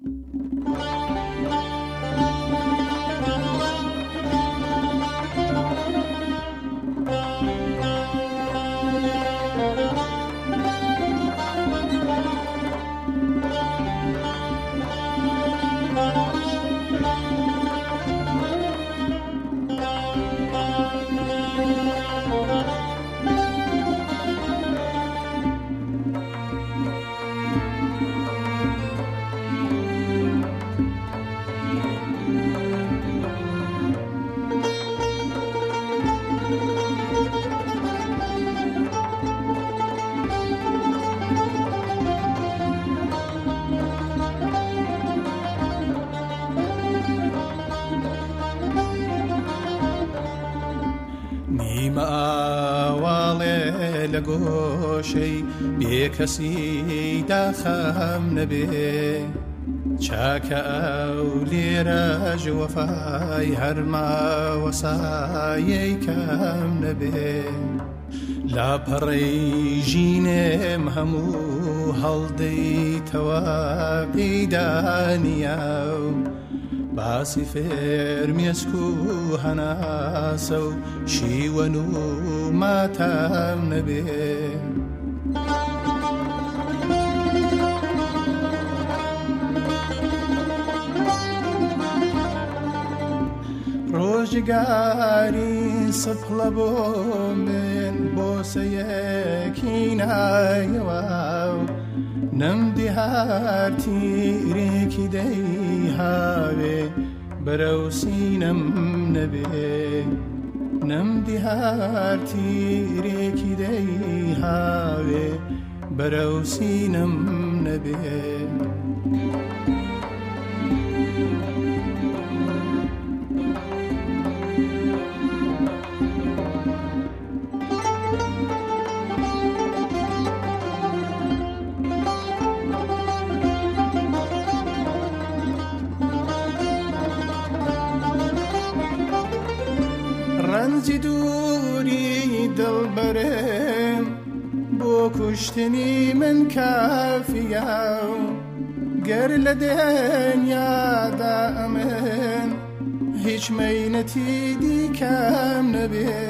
نیمە ئاواڵێ لە گۆشەی بێکەسی داخەم نەبێ چاکە ئەو لێرەژ وەفای هەرماوە سایەی کەم نەبێ لاپەڕەی ژینێم هەموو هەڵدەیتەوە پێیدانیە باسی فێرمیەسک و هەناسە و شیوەن و ماتەم نەبێ ڕۆژگاری سپڵە بۆ من بۆسەیەکی نایەوە نەمدی هاتیرێکی دەی هاوێ بەرەو سینەم نەبێ نەمدی هاتیرێکی دەی هاوێ بەرەو سینەم نەبێ ڕەنجی دووری دڵبەرم بۆ کوشتنی من کافیە گەر لە دنیادا ئەمن هیچ مەینەتی دیکەم نەبێ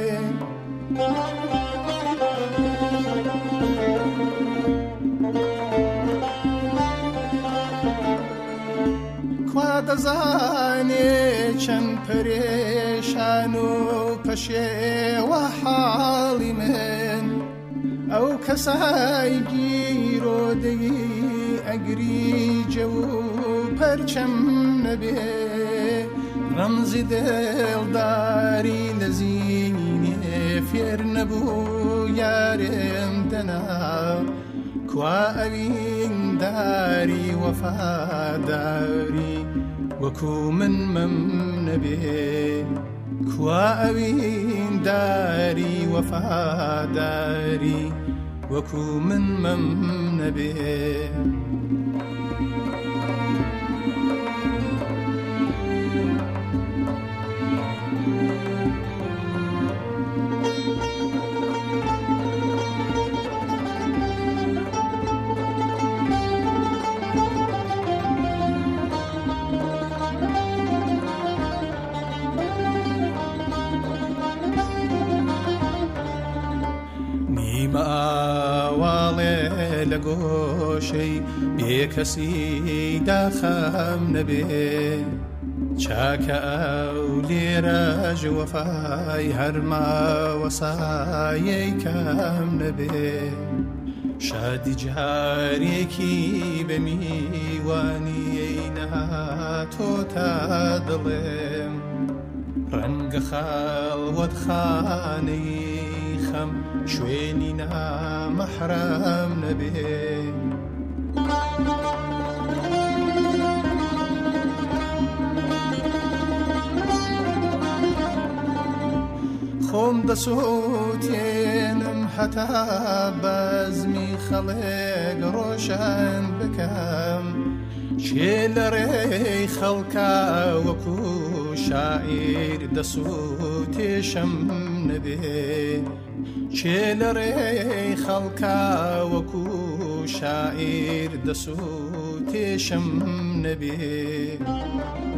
خوا دەزانێ چەند پەرێشان و پەشێوە حاڵی من ئەو کەسای گیرۆدەی ئەگریجە و پەرچەم نەبێ ڕەمزی دڵداری لە زینێ فێر نەبوو یارم دەنا کوا ئەوین داری وەفاداری وەکو من مەم نەبێ کوا ئەوین داری وەفاداری وەکو من مەم نەبێ نیمە ئاواڵێ لە گۆشەی بێکەسی داخەم نەبێ چاکە ئەو لێرەژ وەفای هەرماوە سایەی کەم نەبێ شادی جارێکی بە میوانیەی نەهاتۆتە دڵێم ڕەنگە خەڵوەت خانەی خەم شوێنی نامەحرەم نەبێ خۆم دەسووتێنم هەتا بەزمی خەڵێک ڕۆشن بکەم چێ لە ڕێی خەڵکا وەکو شاعیر دەسووتێشم نەبێ چێ لە ڕێی خەڵکا وەکو شاعیر دەسووتێشم نەبێ